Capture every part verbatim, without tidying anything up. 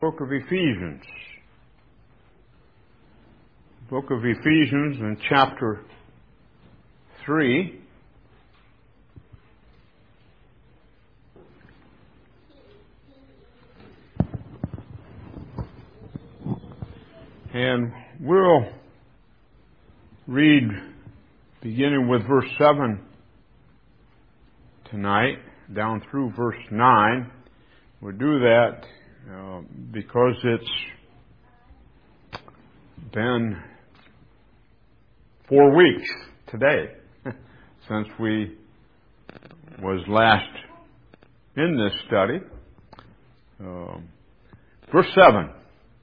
Book of Ephesians. Book of Ephesians in chapter three. And we'll read beginning with verse seven tonight, down through verse nine. We'll do that uh, because it's been four weeks today since we was last in this study. Uh, verse seven.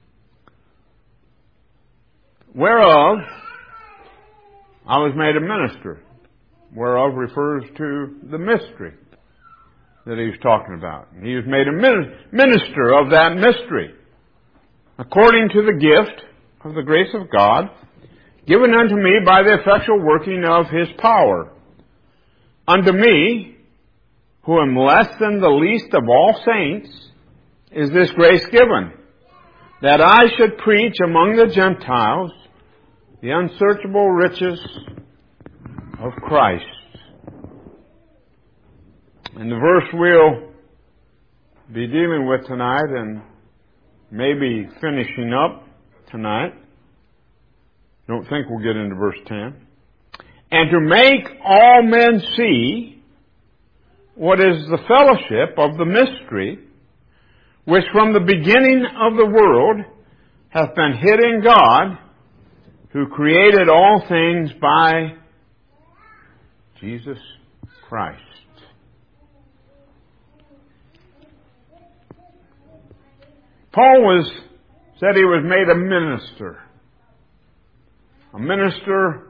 Whereof I was made a minister. Whereof refers to the mystery that he's talking about. He was made a minister of that mystery, according to the gift of the grace of God, given unto me by the effectual working of His power. Unto me, who am less than the least of all saints, is this grace given, that I should preach among the Gentiles the unsearchable riches of Christ. And the verse we'll be dealing with tonight and maybe finishing up tonight, don't think we'll get into verse ten. And to make all men see what is the fellowship of the mystery, which from the beginning of the world hath been hid in God, who created all things by Jesus Christ. Paul was said he was made a minister. A minister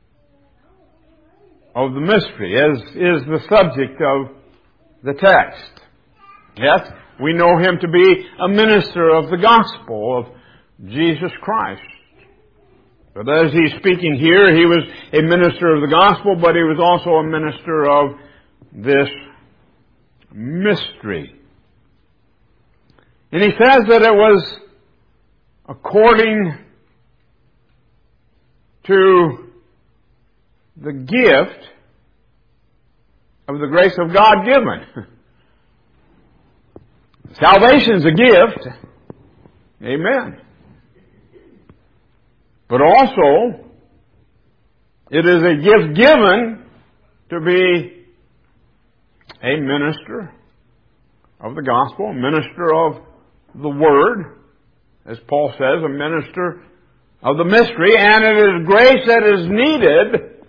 of the mystery, as is the subject of the text. Yes, we know him to be a minister of the gospel of Jesus Christ. But as he's speaking here, he was a minister of the gospel, but he was also a minister of this mystery. And he says that it was according to the gift of the grace of God given. Salvation's a gift. Amen. But also, it is a gift given to be a minister of the gospel, a minister of the Word, as Paul says, a minister of the mystery, and it is grace that is needed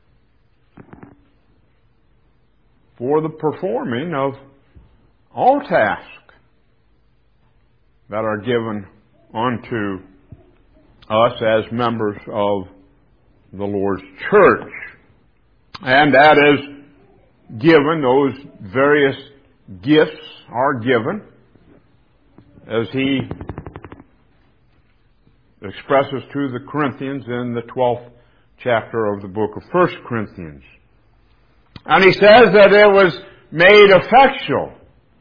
for the performing of all tasks that are given unto us as members of the Lord's church. And that is given, those various gifts are given, as he expresses to the Corinthians in the twelfth chapter of the book of First Corinthians. And he says that it was made effectual.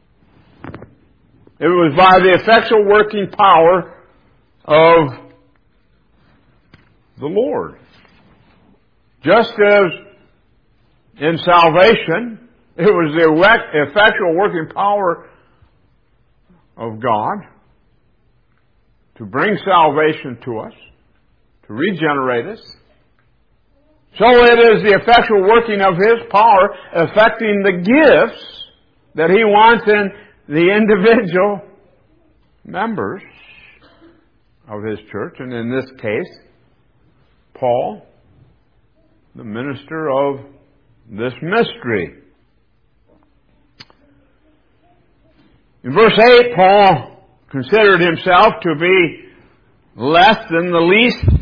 It was by the effectual working power of the Lord. Just as in salvation, it was the effectual working power of God to bring salvation to us, to regenerate us. So it is the effectual working of His power affecting the gifts that He wants in the individual members of His church. And in this case, Paul, the minister of this mystery. In verse eight, Paul considered himself to be less than the least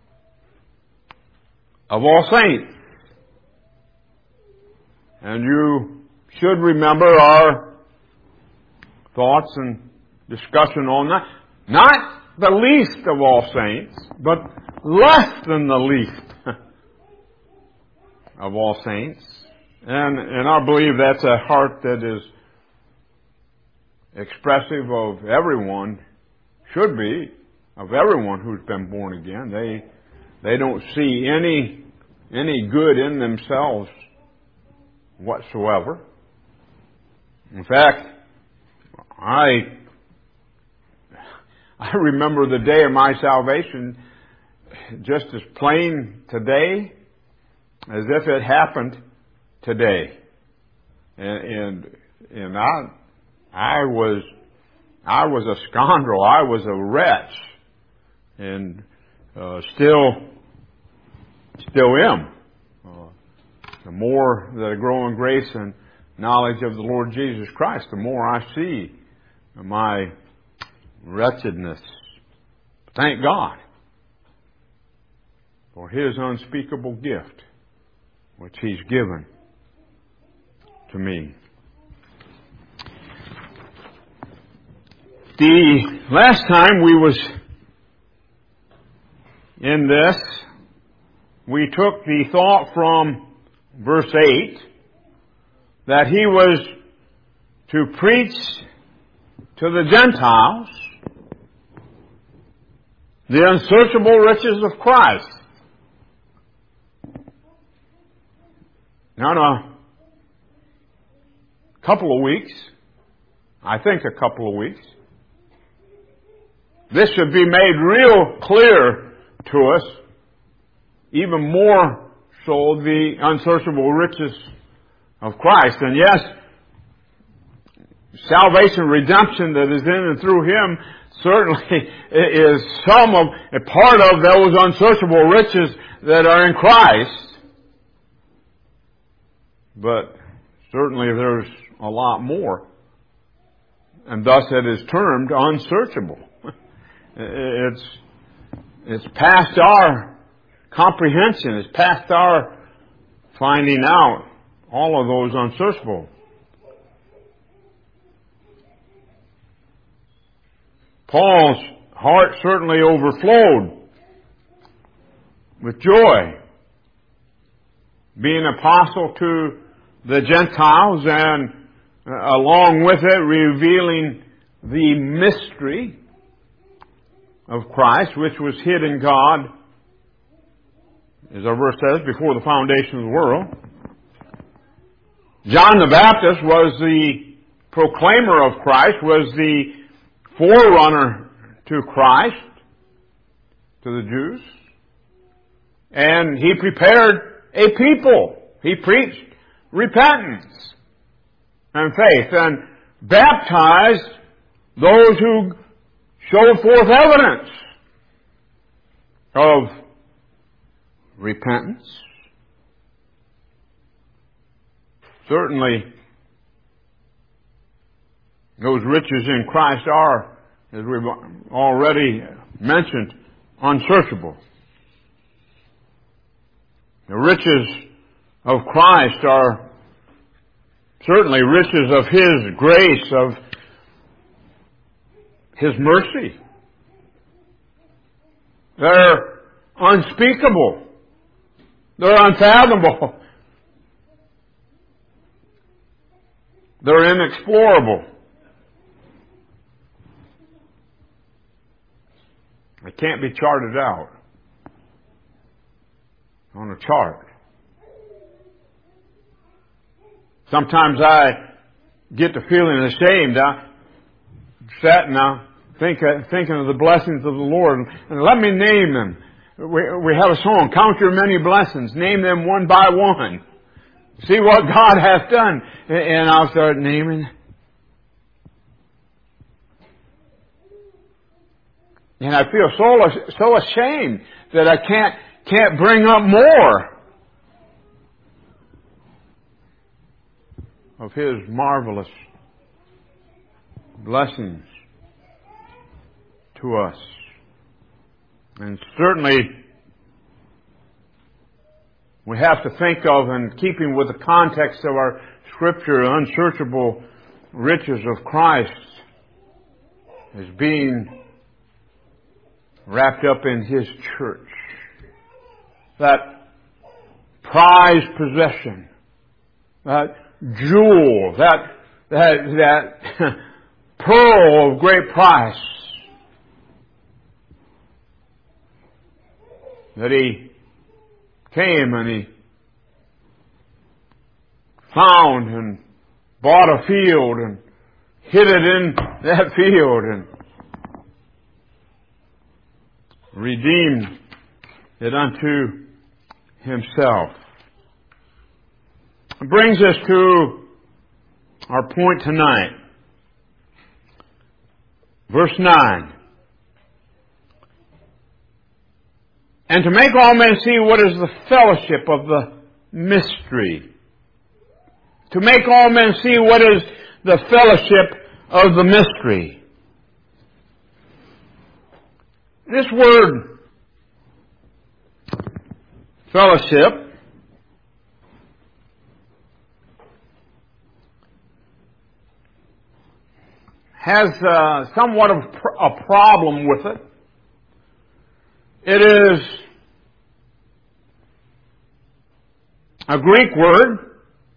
of all saints. And you should remember our thoughts and discussion on that. Not the least of all saints, but less than the least of all saints. And, and I believe that's a heart that is expressive of everyone should be, of everyone who's been born again. They they don't see any any good in themselves whatsoever. In fact, I I remember the day of my salvation just as plain today as if it happened today. And and, and I I was I was a scoundrel. I was a wretch, and uh, still still am. Uh, the more that I grow in grace and knowledge of the Lord Jesus Christ, the more I see my wretchedness. Thank God for His unspeakable gift, which He's given to me. The last time we was in this, we took the thought from verse eight that He was to preach to the Gentiles the unsearchable riches of Christ. Now, in a couple of weeks, I think a couple of weeks, this should be made real clear to us, even more so the unsearchable riches of Christ. And yes, salvation, redemption that is in and through Him certainly is some of, a part of those unsearchable riches that are in Christ. But certainly there's a lot more. And thus it is termed unsearchable. It's, it's past our comprehension. It's past our finding out all of those unsearchable. Paul's heart certainly overflowed with joy, being apostle to the Gentiles, and uh, along with it revealing the mystery of Christ, which was hid in God, as our verse says, before the foundation of the world. John the Baptist was the proclaimer of Christ, was the forerunner to Christ, to the Jews. And he prepared a people. He preached repentance and faith and baptized those who showed forth evidence of repentance. Certainly, those riches in Christ are, as we've already mentioned, unsearchable. The riches of Christ are certainly riches of His grace, of His mercy. They're unspeakable. They're unfathomable. They're inexplorable. They can't be charted out on a chart. Sometimes I get to feeling ashamed. I sat and I think, thinking of the blessings of the Lord, and let me name them. We, we have a song, count your many blessings, name them one by one. See what God hath done. And I'll start naming. And I feel so, so ashamed that I can't, can't bring up more of His marvelous blessings to us. And certainly we have to think of, in keeping with the context of our Scripture, unsearchable riches of Christ as being wrapped up in His church. That prized possession, that jewel, that, that, that pearl of great price that he came and he found and bought a field and hid it in that field and redeemed it unto himself. It brings us to our point tonight. Verse nine. And to make all men see what is the fellowship of the mystery. To make all men see what is the fellowship of the mystery. This word, fellowship, has uh, somewhat of a problem with it. It is a Greek word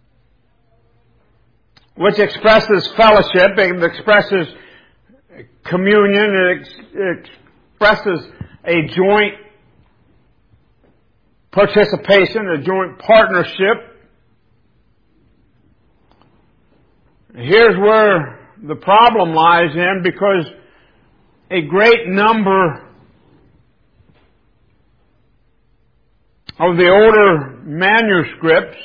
which expresses fellowship, it expresses communion, it, ex- it expresses a joint participation, a joint partnership. Here's where the problem lies in, because a great number of the older manuscripts,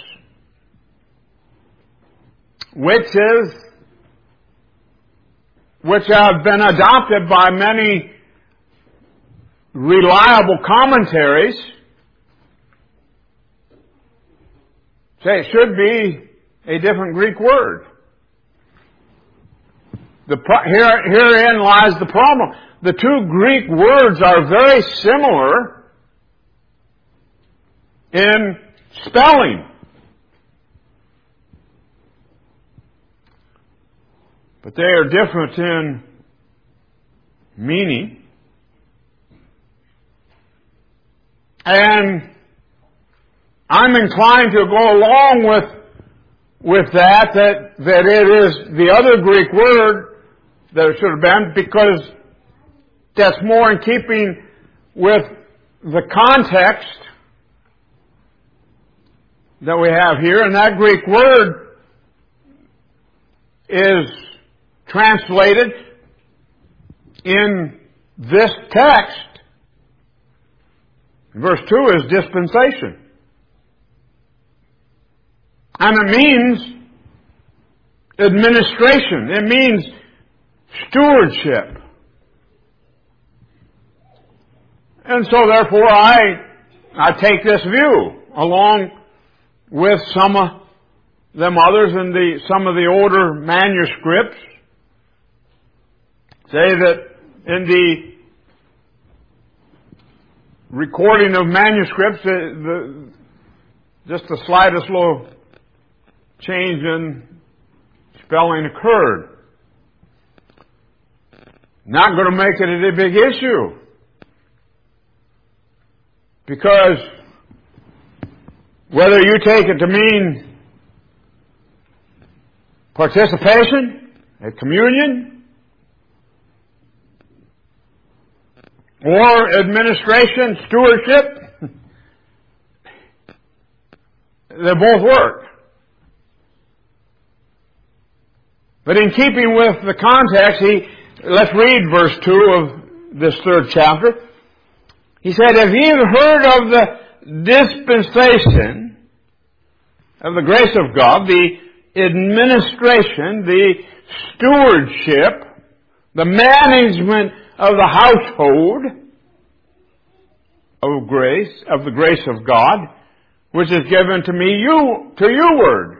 which is, which have been adopted by many reliable commentaries, say it should be a different Greek word. The pro- here, herein lies the problem. The two Greek words are very similar in spelling. But they are different in meaning. And I'm inclined to go along with with that, that, that it is the other Greek word that it should have been, because that's more in keeping with the context that we have here. And that Greek word is translated in this text. Verse two is dispensation. And it means administration. It means stewardship. And so therefore I, I take this view along with some of them others in the, some of the older manuscripts. Say that in the recording of manuscripts, the, the, just the slightest little change in spelling occurred. Not going to make it a big issue, because whether you take it to mean participation at communion or administration, stewardship, they both work. But in keeping with the context, he, let's read verse two of this third chapter. He said, "Have ye heard of the dispensation of the grace of God, the administration, the stewardship, the management of the household of grace, of the grace of God, which is given to me, you, to you word."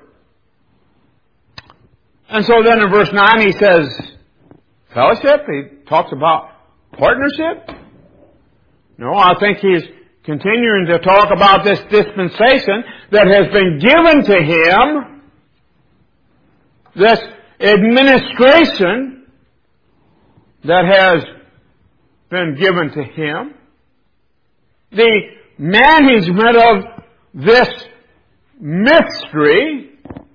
And so then in verse nine he says, fellowship? He talks about partnership? No, I think he's continuing to talk about this dispensation that has been given to him, this administration that has been given to him, the management of this mystery.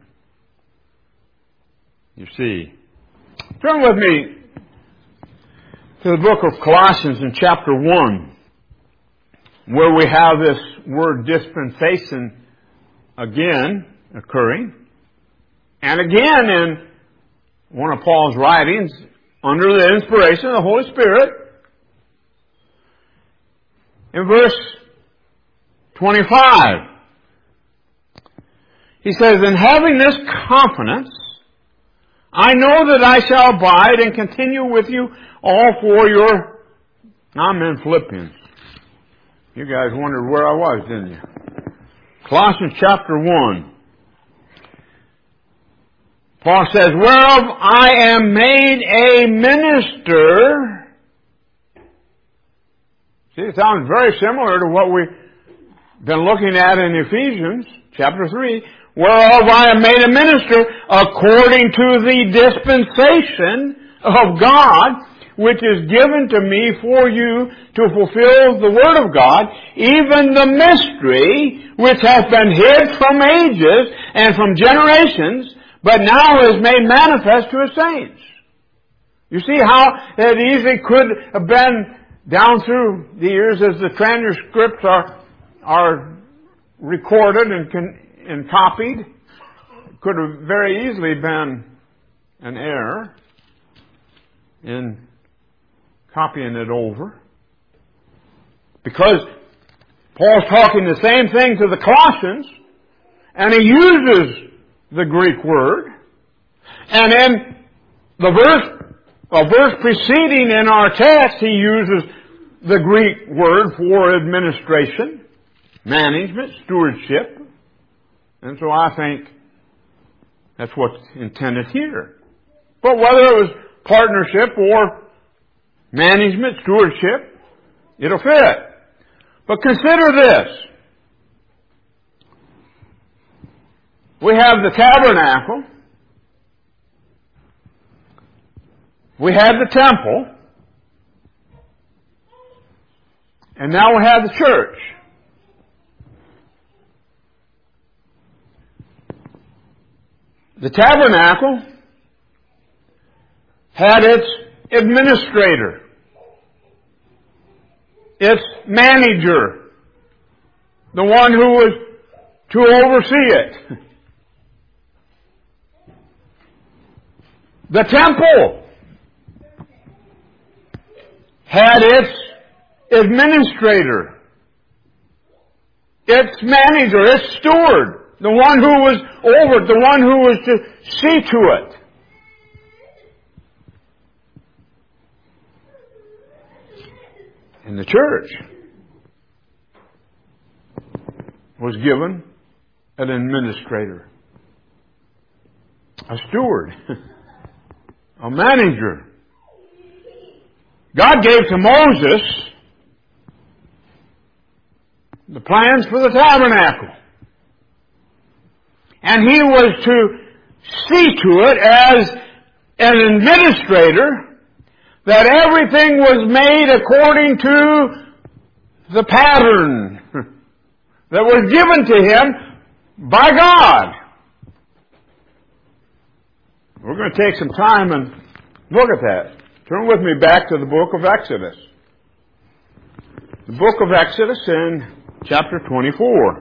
You see, turn with me to the book of Colossians in chapter one. where we have this word dispensation again occurring, and again in one of Paul's writings under the inspiration of the Holy Spirit. In verse twenty-five, he says, "And having this confidence, I know that I shall abide and continue with you all for your..." I'm in Philippians. You guys wondered where I was, didn't you? Colossians chapter one. Paul says, "Whereof I am made a minister." See, it sounds very similar to what we've been looking at in Ephesians chapter three. "Whereof I am made a minister according to the dispensation of God, which is given to me for you to fulfill the word of God, even the mystery which hath been hid from ages and from generations, but now is made manifest to his saints." You see how it easily could have been down through the years as the transcripts are, are recorded and, con, and copied. It could have very easily been an error in copying it over. Because Paul's talking the same thing to the Colossians, and he uses the Greek word. And in the verse, a verse preceding in our text, he uses the Greek word for administration, management, stewardship. And so I think that's what's intended here. But whether it was partnership or management, stewardship, it'll fit. But consider this. We have the tabernacle. We have the temple. And now we have the church. The tabernacle had its administrator, its manager, the one who was to oversee it. The temple had its administrator, its manager, its steward, the one who was over it, the one who was to see to it. And the church was given an administrator, a steward, a manager. God gave to Moses the plans for the tabernacle. And he was to see to it as an administrator that everything was made according to the pattern that was given to him by God. We're going to take some time and look at that. Turn with me back to the book of Exodus. The book of Exodus in chapter twenty-four.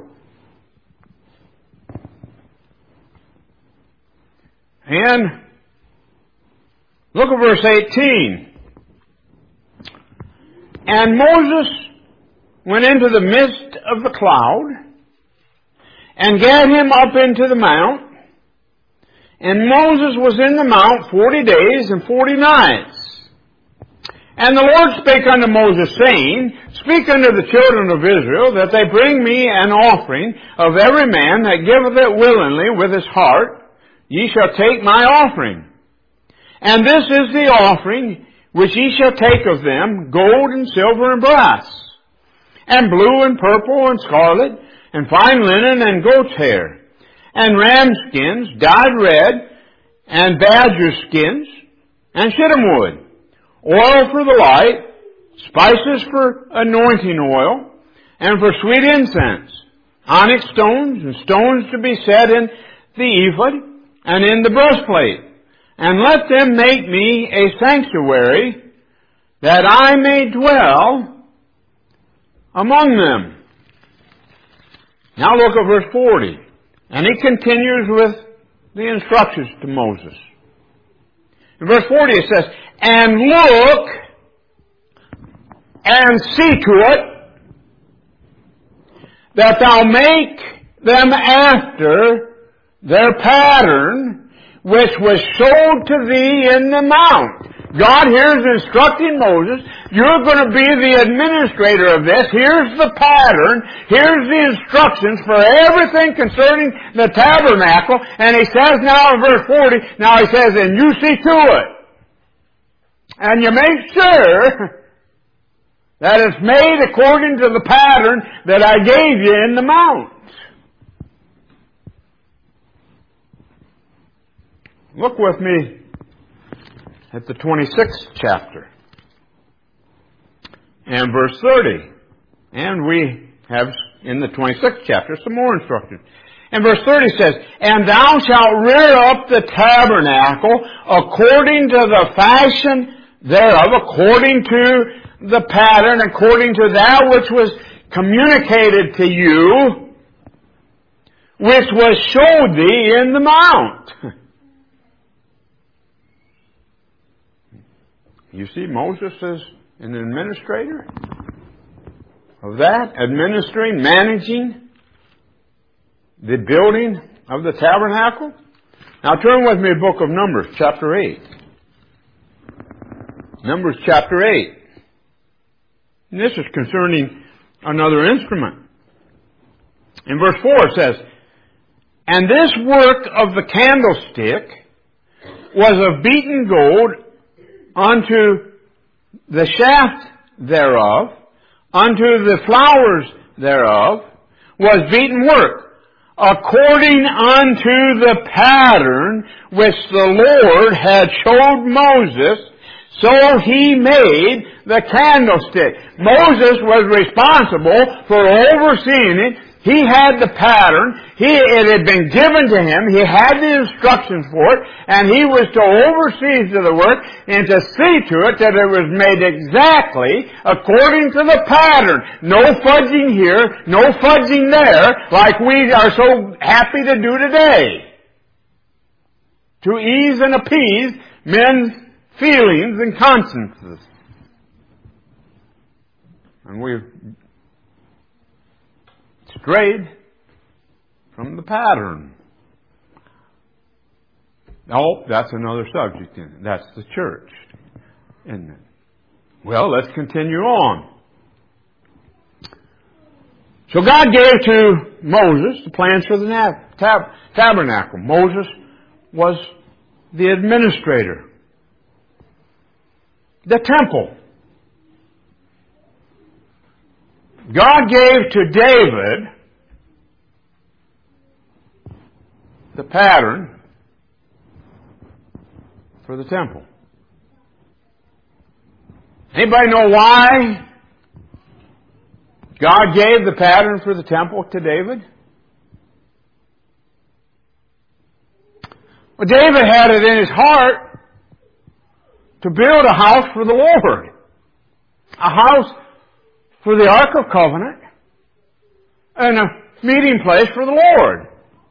And look at verse eighteen. "And Moses went into the midst of the cloud, and gat him up into the mount. And Moses was in the mount forty days and forty nights. And the Lord spake unto Moses, saying, Speak unto the children of Israel, that they bring me an offering of every man that giveth it willingly with his heart. Ye shall take my offering. And this is the offering which ye shall take of them, gold and silver and brass, and blue and purple and scarlet, and fine linen and goat's hair, and ram skins dyed red, and badger skins, and shittim wood, oil for the light, spices for anointing oil, and for sweet incense, onyx stones, and stones to be set in the ephod, and in the breastplate. And let them make me a sanctuary, that I may dwell among them. Now look at verse forty. And he continues with the instructions to Moses. In verse forty it says, and look and see to it that thou make them after their pattern which was showed to thee in the mount. God here is instructing Moses, you're going to be the administrator of this. Here's the pattern. Here's the instructions for everything concerning the tabernacle. And he says now in verse forty, now he says, and you see to it. And you make sure that it's made according to the pattern that I gave you in the mount. Look with me at the twenty-sixth chapter and verse thirty. And we have in the twenty-sixth chapter some more instructions. And verse thirty says, and thou shalt rear up the tabernacle according to the fashion thereof, according to the pattern, according to that which was communicated to you, which was showed thee in the mount. You see, Moses is an administrator of that, administering, managing the building of the tabernacle. Now turn with me to the book of Numbers, chapter eight. Numbers chapter eight. And this is concerning another instrument. In verse four it says, and this work of the candlestick was of beaten gold unto the shaft thereof, unto the flowers thereof, was beaten work, according unto the pattern which the Lord had showed Moses, so he made the candlestick. Moses was responsible for overseeing it. He had the pattern. He, it had been given to him. He had the instructions for it. And he was to oversee to the work and to see to it that it was made exactly according to the pattern. No fudging here, no fudging there, like we are so happy to do today. To ease and appease men's feelings and consciences. And we've strayed from the pattern. Oh, that's another subject. Isn't it? That's the church, isn't it? Well, let's continue on. So God gave to Moses the plans for the tab- tabernacle. Moses was the administrator. The temple. God gave to David the pattern for the temple. Anybody know why God gave the pattern for the temple to David? Well, David had it in his heart to build a house for the Lord. A house for the Ark of Covenant, and a meeting place for the Lord.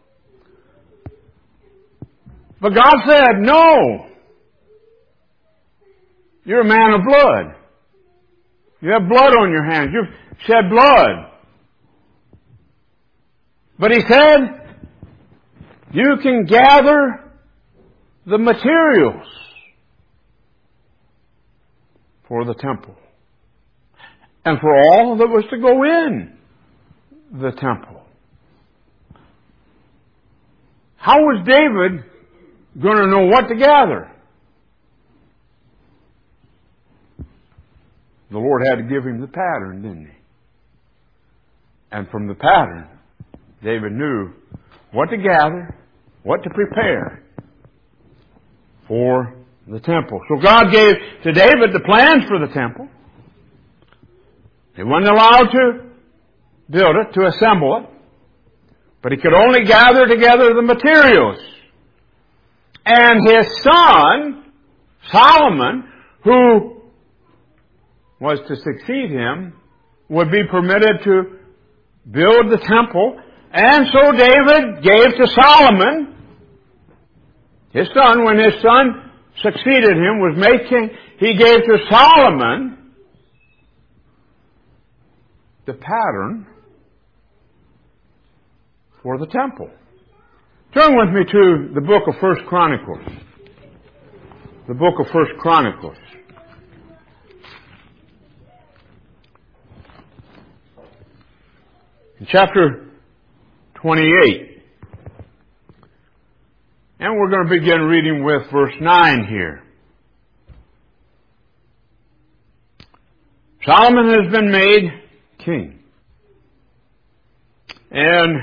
But God said, no. You're a man of blood. You have blood on your hands. You've shed blood. But He said, you can gather the materials for the temple. And for all that was to go in the temple. How was David going to know what to gather? The Lord had to give him the pattern, didn't He? And from the pattern, David knew what to gather, what to prepare for the temple. So God gave to David the plans for the temple. He wasn't allowed to build it, to assemble it. But he could only gather together the materials. And his son, Solomon, who was to succeed him, would be permitted to build the temple. And so David gave to Solomon, his son, when his son succeeded him, was made king, he gave to Solomon the pattern for the temple. Turn with me to the book of First Chronicles. The book of First Chronicles. In chapter twenty-eight. And we're going to begin reading with verse nine here. Solomon has been made king. And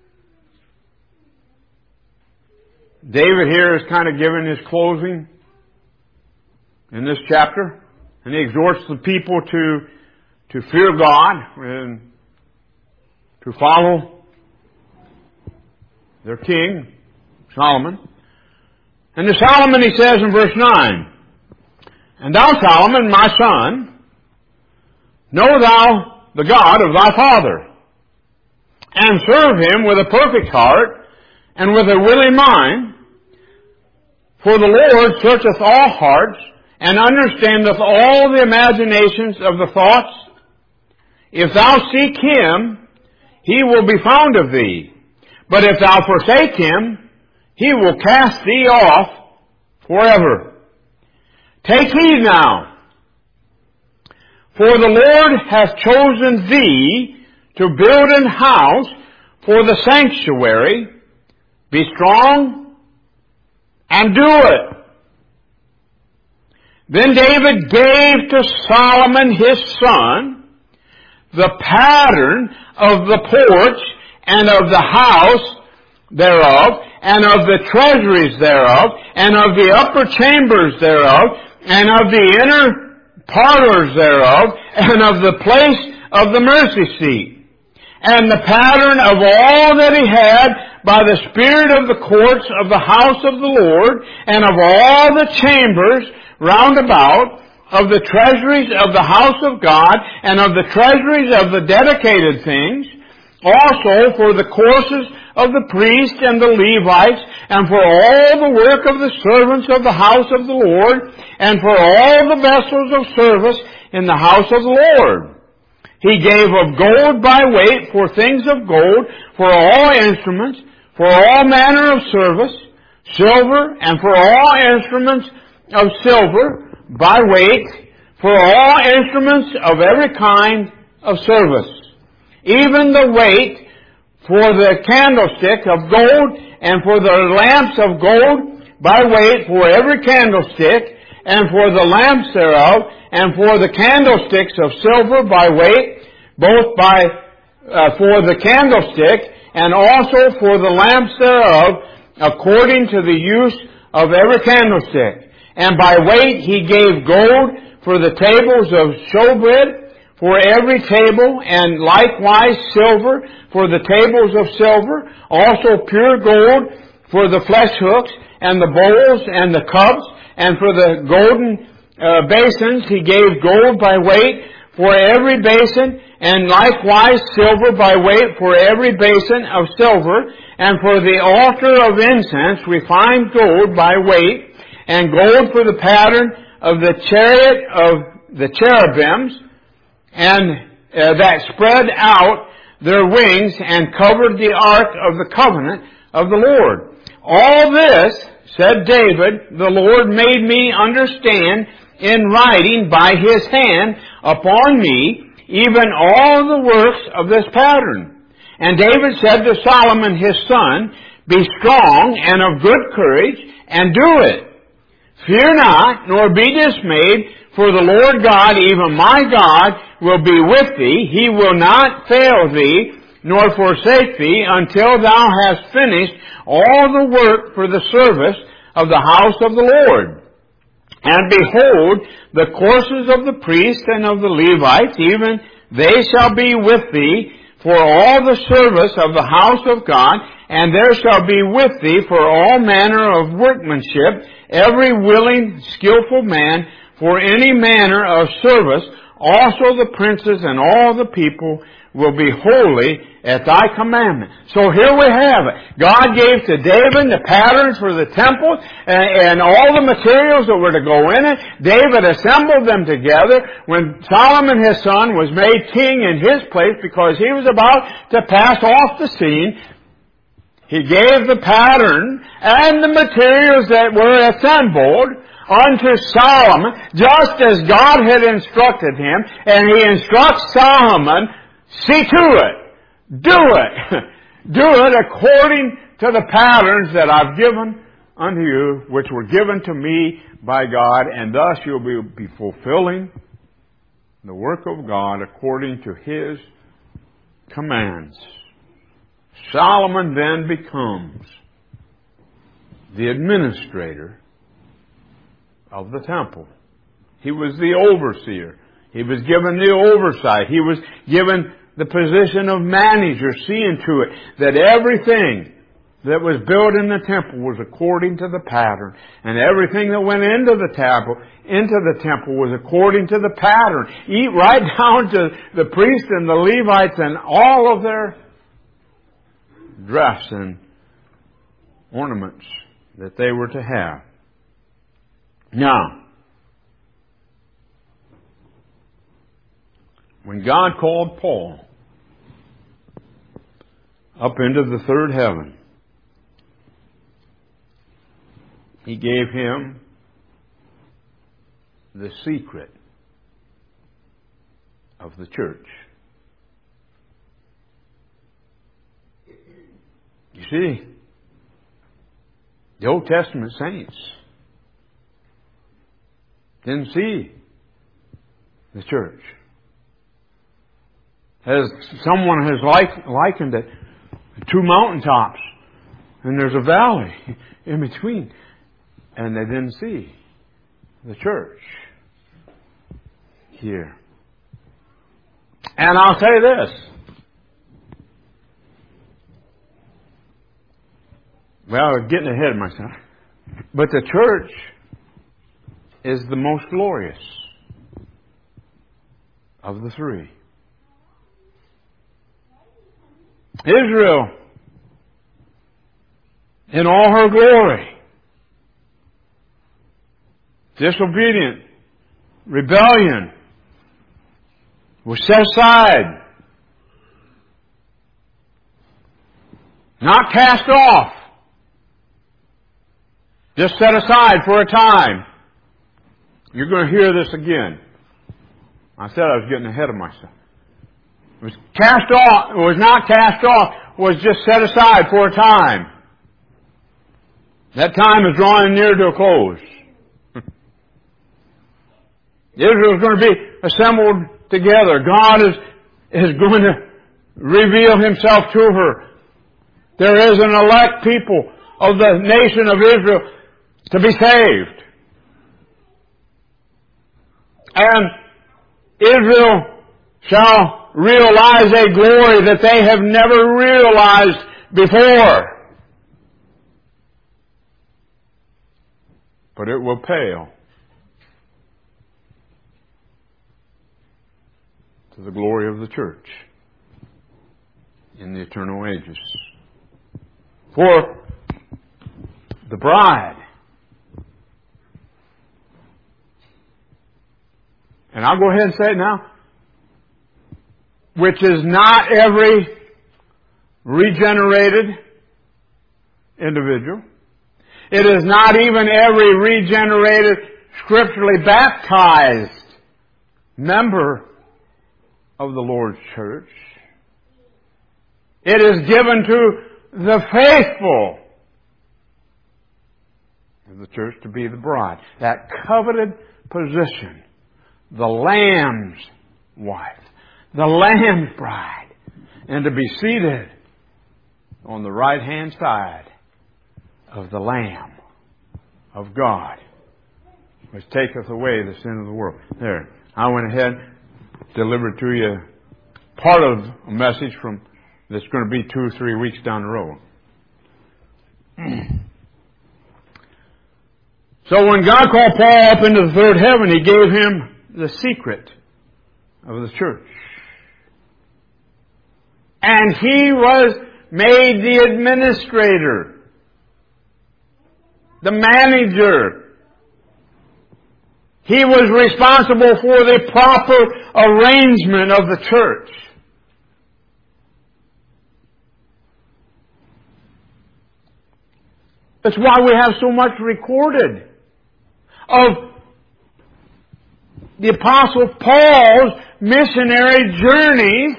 David here is kind of giving his closing in this chapter. And he exhorts the people to, to fear God and to follow their king, Solomon. And to Solomon he says in verse nine, "And thou, Solomon, my son, know thou the God of thy father, and serve him with a perfect heart and with a willing mind. For the Lord searcheth all hearts, and understandeth all the imaginations of the thoughts. If thou seek him, he will be found of thee. But if thou forsake him, he will cast thee off forever. Take heed now, for the Lord hath chosen thee to build an house for the sanctuary. Be strong and do it." Then David gave to Solomon his son the pattern of the porch and of the house thereof, and of the treasuries thereof, and of the upper chambers thereof, and of the inner parlors thereof, and of the place of the mercy seat, and the pattern of all that he had by the spirit of the courts of the house of the Lord, and of all the chambers round about, of the treasuries of the house of God, and of the treasuries of the dedicated things, also for the courses of the priests and the Levites, and for all the work of the servants of the house of the Lord, and for all the vessels of service in the house of the Lord. He gave of gold by weight for things of gold, for all instruments, for all manner of service, silver, and for all instruments of silver by weight, for all instruments of every kind of service. Even the weight for the candlestick of gold, and for the lamps of gold by weight for every candlestick, and for the lamps thereof, and for the candlesticks of silver by weight, both by uh, for the candlestick, and also for the lamps thereof, according to the use of every candlestick. And by weight he gave gold for the tables of showbread, for every table, and likewise silver for the tables of silver, also pure gold for the flesh hooks, and the bowls, and the cups, and for the golden uh, basins he gave gold by weight for every basin, and likewise silver by weight for every basin of silver, and for the altar of incense refined gold by weight, and gold for the pattern of the chariot of the cherubims, and uh, that spread out their wings and covered the ark of the covenant of the Lord. All this, said David, the Lord made me understand in writing by his hand upon me, even all the works of this pattern. And David said to Solomon his son, Be strong and of good courage, and do it. Fear not, nor be dismayed, for the Lord God, even my God, will be with thee. He will not fail thee, nor forsake thee, until thou hast finished all the work for the service of the house of the Lord. And behold, the courses of the priests and of the Levites, even they shall be with thee for all the service of the house of God, and there shall be with thee for all manner of workmanship, every willing, skillful man, for any manner of service. also the princes and all the people will be holy at thy commandment. So here we have it. God gave to David the patterns for the temple and, and all the materials that were to go in it. David assembled them together when Solomon, his son, was made king in his place because he was about to pass off the scene. He gave the pattern and the materials that were assembled unto Solomon, just as God had instructed him, and he instructs Solomon, see to it, do it, do it according to the patterns that I've given unto you, which were given to me by God, and thus you'll be, be fulfilling the work of God according to His commands. Solomon then becomes the administrator of the temple. He was the overseer. He was given the oversight. He was given the position of manager, seeing to it that everything that was built in the temple was according to the pattern. And everything that went into the temple, into the temple was according to the pattern. Eat right down to the priests and the Levites and all of their dress and ornaments that they were to have. Now, when God called Paul up into the third heaven, He gave him the secret of the church. You see, the Old Testament saints didn't see the church. As someone has like, likened it, two mountaintops, and there's a valley in between, and they didn't see the church here. And I'll say this. Well, I'm getting ahead of myself. But the church is the most glorious of the three. Israel, in all her glory, disobedient, rebellion, was set aside, not cast off, just set aside for a time. You're going to hear this again. I said I was getting ahead of myself. It was cast off, it was not cast off, was just set aside for a time. That time is drawing near to a close. Israel is going to be assembled together. God is, is going to reveal Himself to her. There is an elect people of the nation of Israel to be saved. And Israel shall realize a glory that they have never realized before. But it will pale to the glory of the church in the eternal ages. For the bride, and I'll go ahead and say it now, which is not every regenerated individual. It is not even every regenerated, scripturally baptized member of the Lord's church. It is given to the faithful of the church to be the bride. That coveted position. The Lamb's wife. The Lamb's bride. And to be seated on the right hand side of the Lamb of God, which taketh away the sin of the world. There. I went ahead, delivered to you part of a message from that's going to be two or three weeks down the road. So when God called Paul up into the third heaven, He gave him the secret of the church. And He was made the administrator, the manager. He was responsible for the proper arrangement of the church. That's why we have so much recorded of the Apostle Paul's missionary journeys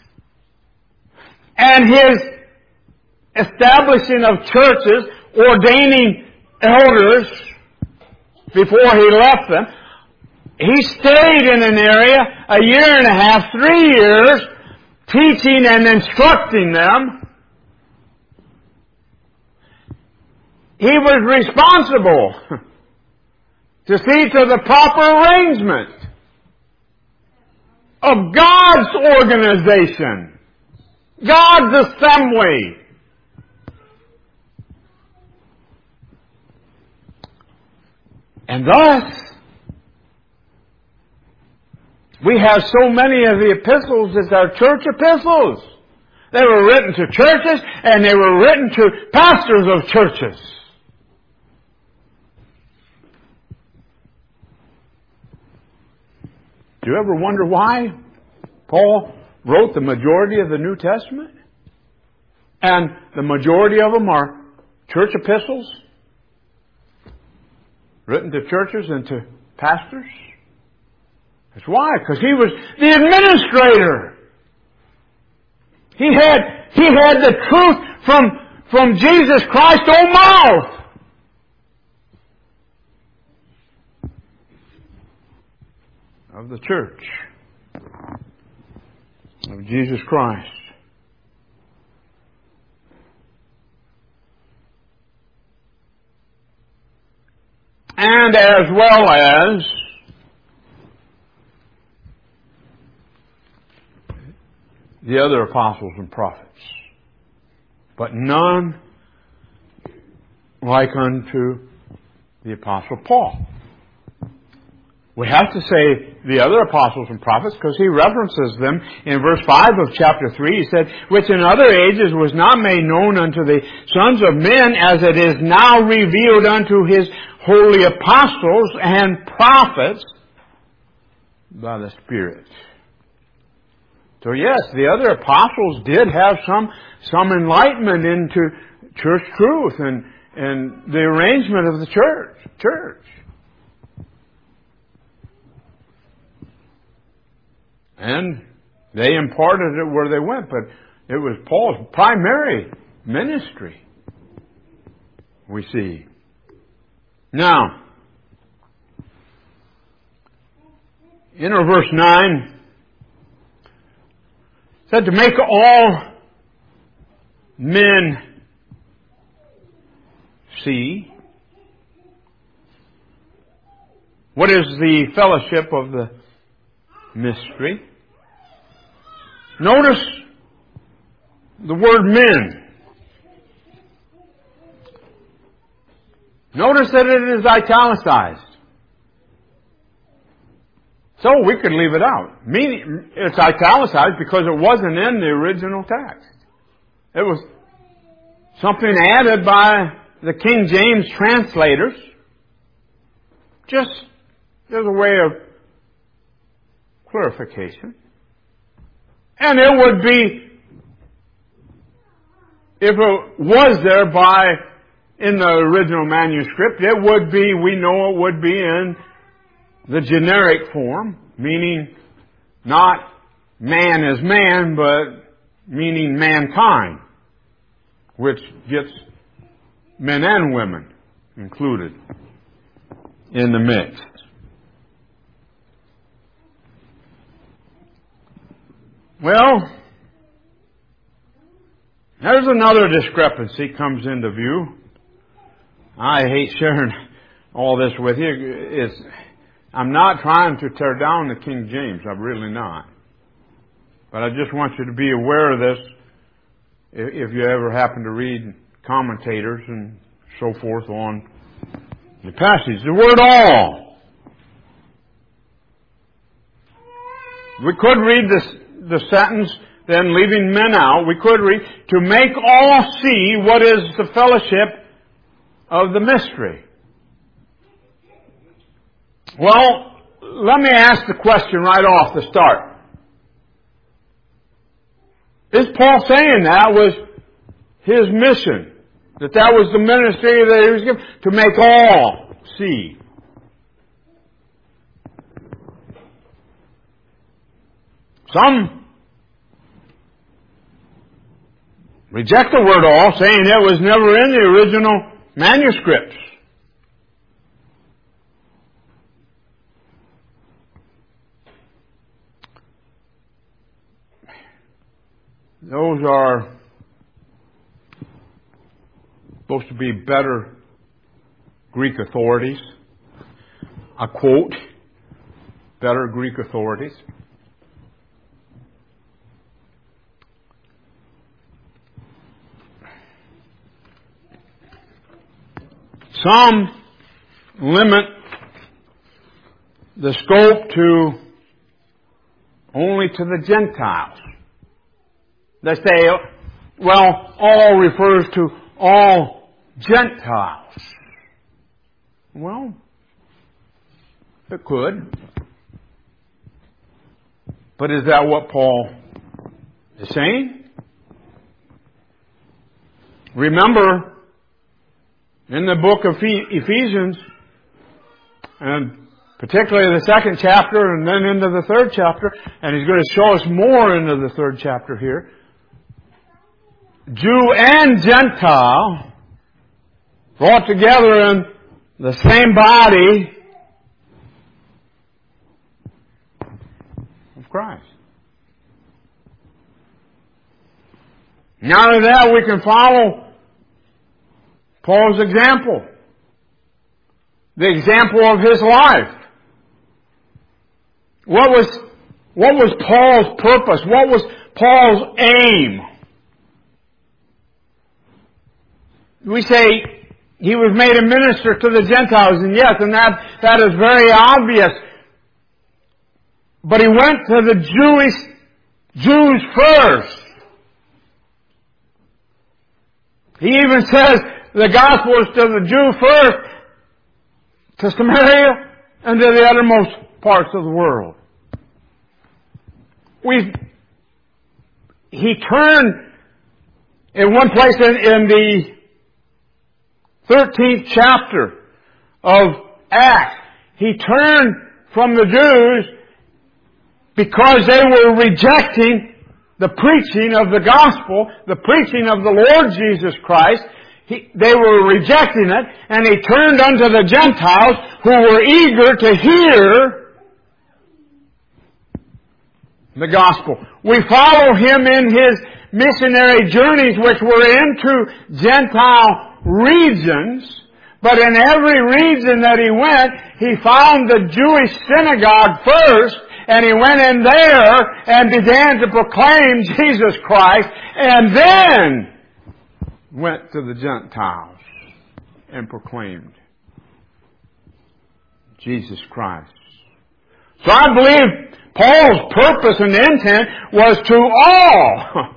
and his establishing of churches, ordaining elders before he left them. He stayed in an area a year and a half, three years, teaching and instructing them. He was responsible to see to the proper arrangement of God's organization, God's assembly. And thus, we have so many of the epistles as our church epistles. They were written to churches and they were written to pastors of churches. Do you ever wonder why Paul wrote the majority of the New Testament? And the majority of them are church epistles written to churches and to pastors? That's why, because he was the administrator. He had, he had the truth from, from Jesus Christ's own mouth. Of the church of Jesus Christ. And as well as the other apostles and prophets, but none like unto the Apostle Paul. We have to say the other apostles and prophets because he references them in verse five of chapter three. He said, which in other ages was not made known unto the sons of men as it is now revealed unto His holy apostles and prophets by the Spirit. So yes, the other apostles did have some, some enlightenment into church truth and, and the arrangement of the church. Church. And they imparted it where they went, but it was Paul's primary ministry, we see. Now, in verse nine, it said to make all men see. What is the fellowship of the mystery? Notice the word men. Notice that it is italicized. So we could leave it out. Meaning, it's italicized because it wasn't in the original text. It was something added by the King James translators. Just as a way of clarification. And it would be, if it was there by, in the original manuscript, it would be, we know it would be in the generic form, meaning not man as man, but meaning mankind, which gets men and women included in the mix. Well, there's another discrepancy comes into view. I hate sharing all this with you. It's, I'm not trying to tear down the King James. I'm really not. But I just want you to be aware of this if you ever happen to read commentators and so forth on the passage. The word all. We could read this, the sentence, then leaving men out. We could read, to make all see what is the fellowship of the mystery. Well, let me ask the question right off the start. Is Paul saying that was his mission? That that was the ministry that he was given? To make all see. Some reject the word all, saying it was never in the original manuscripts. Those are supposed to be better Greek authorities. I quote, better Greek authorities. Some limit the scope to only to the Gentiles. They say, well, all refers to all Gentiles. Well, it could. But is that what Paul is saying? Remember, in the book of Ephesians, and particularly the second chapter and then into the third chapter, and he's going to show us more into the third chapter here, Jew and Gentile brought together in the same body of Christ. Not only that, we can follow Paul's example. The example of his life. What was, what was Paul's purpose? What was Paul's aim? We say he was made a minister to the Gentiles, and yes, and that, that is very obvious. But he went to the Jewish, Jews first. He even says the gospel is to the Jew first, to Samaria, and to the uttermost parts of the world. We, he turned in one place in, in the thirteenth chapter of Acts, he turned from the Jews because they were rejecting the preaching of the gospel, the preaching of the Lord Jesus Christ. He, they were rejecting it, and he turned unto the Gentiles who were eager to hear the gospel. We follow him in his missionary journeys, which were into Gentile regions, but in every region that he went, he found the Jewish synagogue first, and he went in there and began to proclaim Jesus Christ, and then went to the Gentiles and proclaimed Jesus Christ. So I believe Paul's purpose and intent was to all.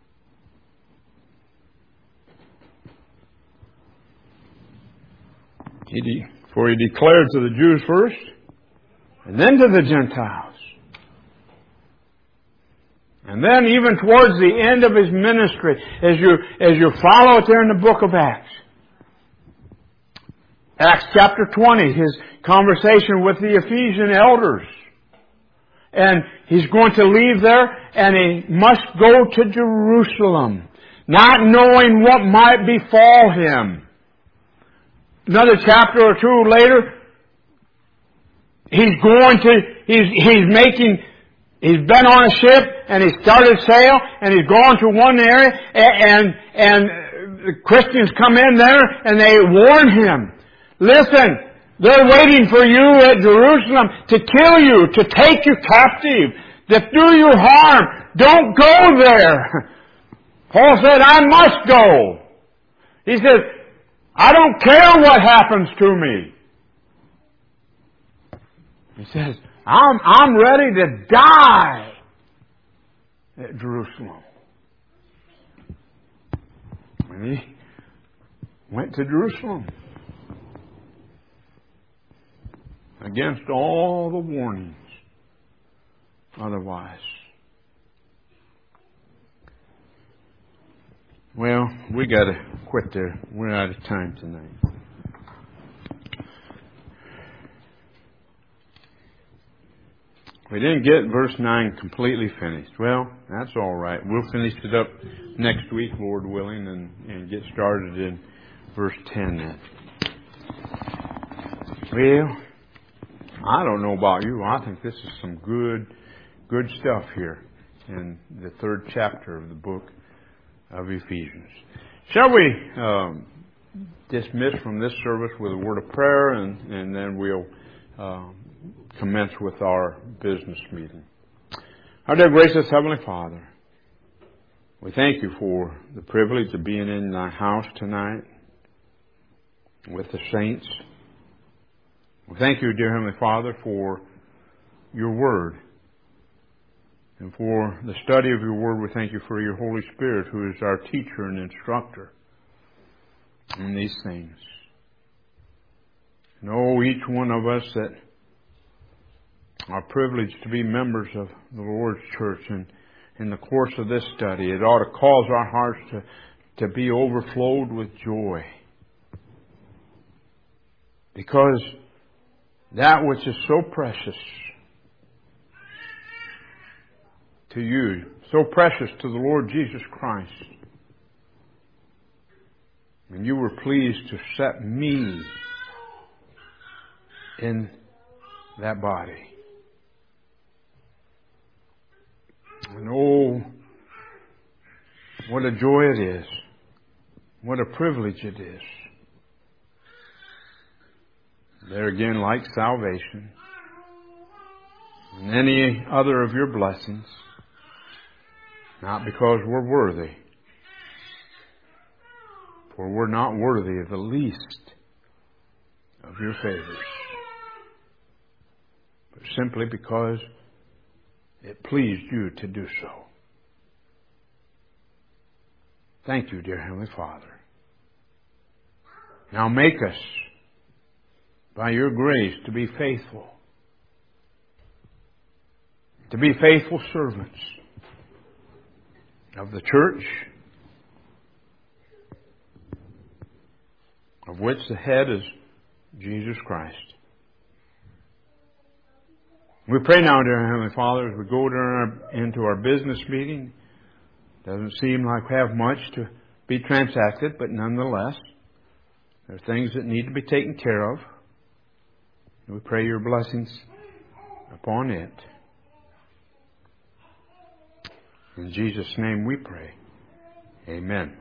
He de- for he declared to the Jews first, and then to the Gentiles. And then even towards the end of his ministry, as you, as you follow it there in the book of Acts, Acts chapter twenty, his conversation with the Ephesian elders. And he's going to leave there, and he must go to Jerusalem, not knowing what might befall him. Another chapter or two later, he's going to, he's, he's making, he's been on a ship, and he started sail, and he's gone to one area, and, and, and Christians come in there, and they warn him, listen, they're waiting for you at Jerusalem to kill you, to take you captive, to do you harm. Don't go there. Paul said, I must go. He said, I don't care what happens to me. He says, I'm, I'm ready to die at Jerusalem. And he went to Jerusalem against all the warnings otherwise. Well, we got to quit there. We're out of time tonight. We didn't get verse nine completely finished. Well, that's all right. We'll finish it up next week, Lord willing, and, and get started in verse ten then. Well, I don't know about you. I think this is some good, good stuff here in the third chapter of the book of Ephesians. Shall we um, dismiss from this service with a word of prayer, and, and then we'll uh, commence with our business meeting. Our dear gracious Heavenly Father, we thank you for the privilege of being in thy house tonight with the saints. We thank you, dear Heavenly Father, for your word. And for the study of your word, we thank you for your Holy Spirit, who is our teacher and instructor in these things. And oh, each one of us that are privileged to be members of the Lord's church, and in the course of this study, it ought to cause our hearts to, to be overflowed with joy. Because that which is so precious to you, so precious to the Lord Jesus Christ, and you were pleased to set me in that body. And oh, what a joy it is. What a privilege it is. There again, like salvation and any other of your blessings, not because we're worthy, for we're not worthy of the least of your favors, but simply because it pleased you to do so. Thank you, dear Heavenly Father. Now make us, by your grace, to be faithful, to be faithful servants of the church, of which the head is Jesus Christ. We pray now, dear Heavenly Father, as we go to our, into our business meeting. Doesn't seem like we have much to be transacted, but nonetheless, there are things that need to be taken care of. We pray your blessings upon it. In Jesus' name we pray. Amen.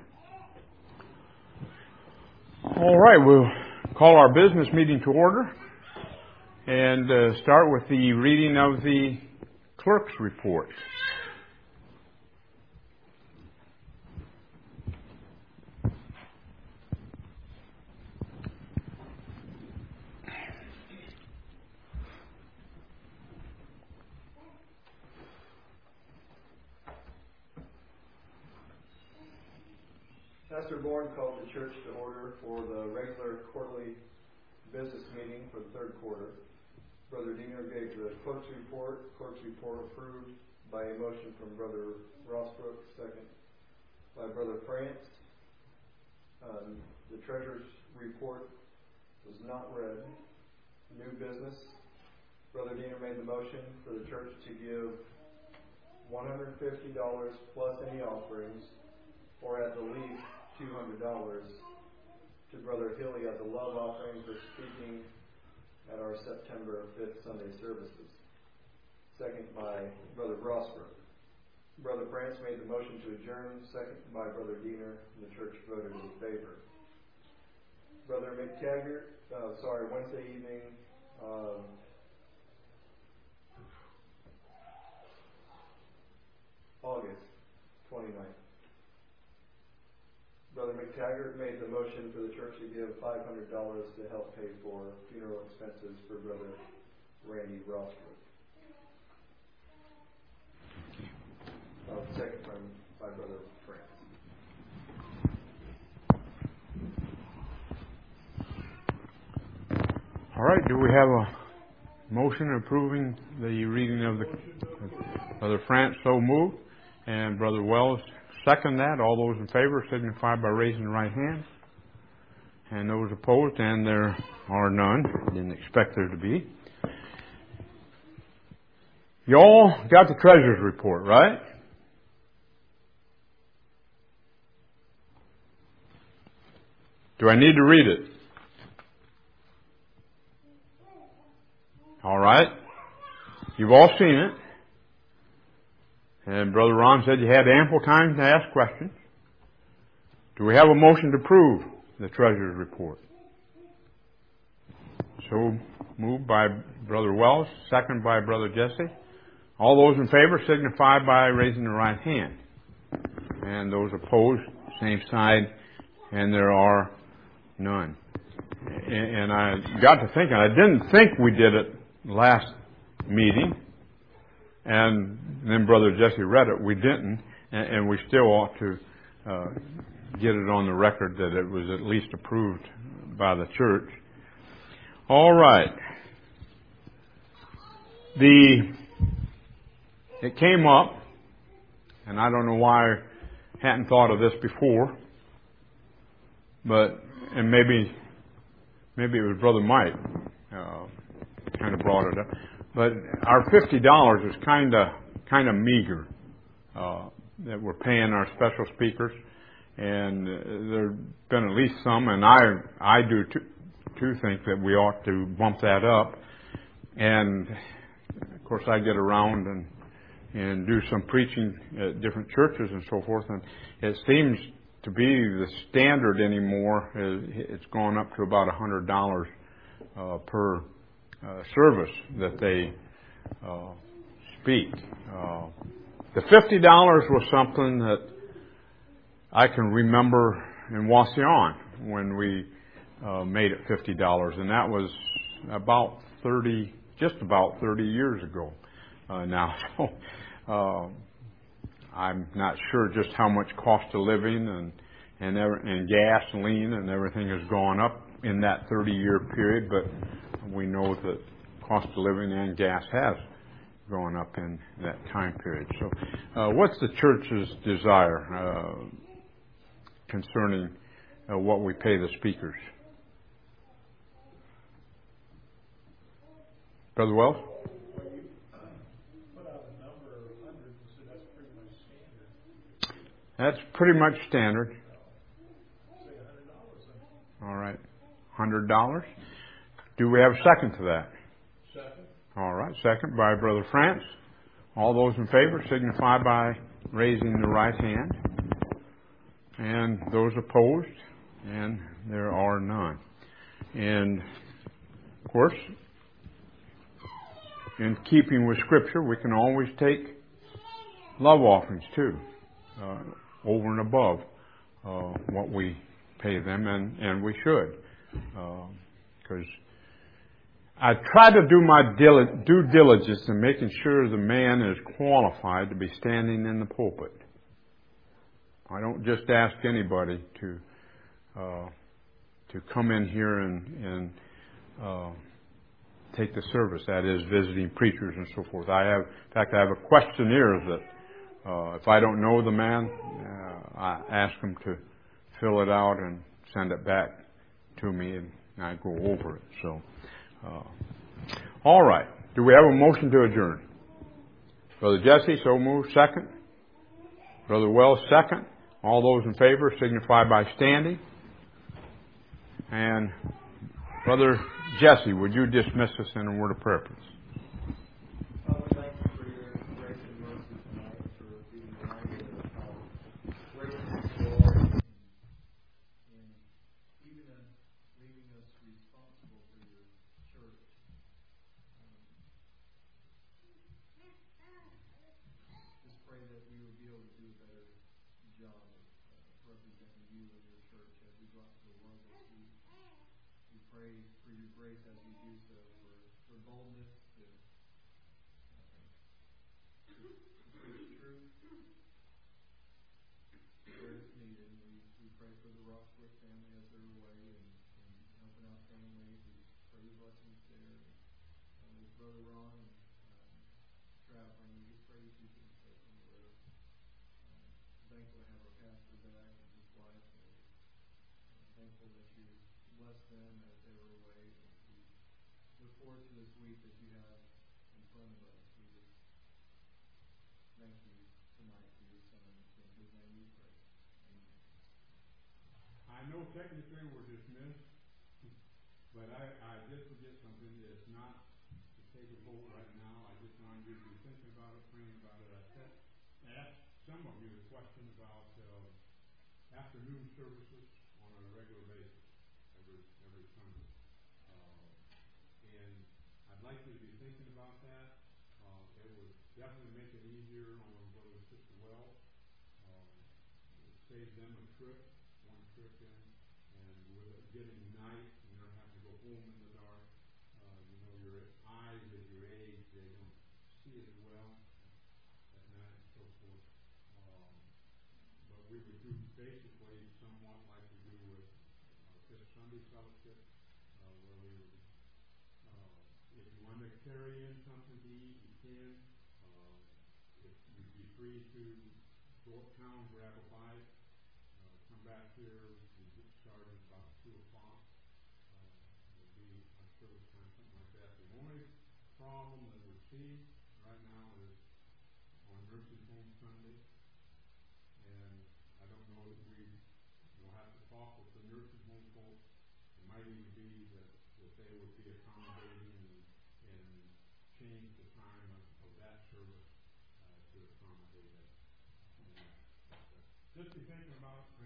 All right, we'll call our business meeting to order and uh, start with the reading of the clerk's report. Pastor Bourne called the church to order for the regular quarterly business meeting for the third quarter. Brother Diener gave the clerk's report. Clerk's report approved by a motion from Brother Rossbrook, second by Brother France. Um, the treasurer's report was not read. New business. Brother Diener made the motion for the church to give one hundred fifty dollars plus any offerings, or at the least two hundred dollars to Brother Hilly as a love offering for speaking at our September fifth Sunday services. Second by Brother Rossbrook. Brother France made the motion to adjourn, second by Brother Diener, and the church voted in favor. Brother McTaggart, uh, sorry, Wednesday evening, um, August twenty-ninth. Brother McTaggart made the motion for the church to give five hundred dollars to help pay for funeral expenses for Brother Randy Rossbrook. right. Do we have a motion approving the reading of the Brother France so moved, and Brother Wells second that? All those in favor signify by raising the right hand. And those opposed, and there are none. Didn't expect there to be. You all got the treasurer's report, right? Do I need to read it? All right. You've all seen it. And Brother Ron said you had ample time to ask questions. Do we have a motion to approve the treasurer's report? So moved by Brother Wells, second by Brother Jesse. All those in favor signify by raising the right hand. And those opposed, same side, and there are none. And I got to thinking, I didn't think we did it last meeting. And then Brother Jesse read it. We didn't, and we still ought to uh, get it on the record that it was at least approved by the church. All right. The it came up, and I don't know why I hadn't thought of this before, but and maybe maybe it was Brother Mike uh, kind of brought it up. But our fifty dollars is kind of kind of meager uh, that we're paying our special speakers, and there've been at least some, and I I do too, too think that we ought to bump that up. And of course, I get around and and do some preaching at different churches and so forth, and it seems to be the standard anymore. It's gone up to about a hundred dollars uh, per uh, service that they uh, speak. Uh, the fifty dollars was something that I can remember in Wauseon when we uh, made it fifty dollars, and that was about thirty, just about thirty years ago uh, now. So uh, I'm not sure just how much cost of living and and, and gasoline and everything has gone up in that thirty-year period, but we know that cost of living and gas has gone up in that time period. So uh, what's the church's desire uh, concerning uh, what we pay the speakers? Brother Wells? That's pretty much standard. All right. one hundred dollars. Do we have a second to that? Second. All right. Second by Brother France. All those in favor signify by raising the right hand. And those opposed, and there are none. And, of course, in keeping with Scripture, we can always take love offerings, too. Uh, over and above uh, what we pay them, and, and we should. Because uh, I try to do my dil- due diligence in making sure the man is qualified to be standing in the pulpit. I don't just ask anybody to uh, to come in here and, and uh, take the service, that is, visiting preachers and so forth. I have, in fact, I have a questionnaire that Uh, if I don't know the man, uh, I ask him to fill it out and send it back to me, and I go over it. So, uh, all right. Do we have a motion to adjourn? Brother Jesse, so moved. Second. Brother Wells, second. All those in favor signify by standing. And Brother Jesse, would you dismiss us in a word of prayer, please? Family as their way and, and helping out families. We pray your blessings there. know technically we're dismissed, but I, I did forget something. It's not to take a vote right now. I just wanted you to be thinking about it, praying about it. I said, I asked some of you a question about uh, afternoon services on a regular basis, every every Sunday. Uh, and I'd like you to be thinking about that. Uh, it would definitely make it easier on Brother and Sister Wells. Uh, it saves them a trip, one trip in, and with it getting night, you don't have to go home in the dark. Uh, you know, your eyes at your age, they don't see as well at night and so forth. Um, but we would do basically somewhat like we do with uh, Fifth Sunday Fellowship, uh, where we would, uh, if you want to carry in something to eat, you can. Uh, if you'd be free to go uptown, grab a bite, uh, come back here, we get started about two o'clock. Uh, it'll be a service time, something like that. The only problem that we see right now is on Nursing Home Sunday, and I don't know if we will have to talk with the nursing home folks. It might even be that, that they would be accommodating and, and change the time of, of that service uh, to accommodate it. And, uh, just be thinking about it.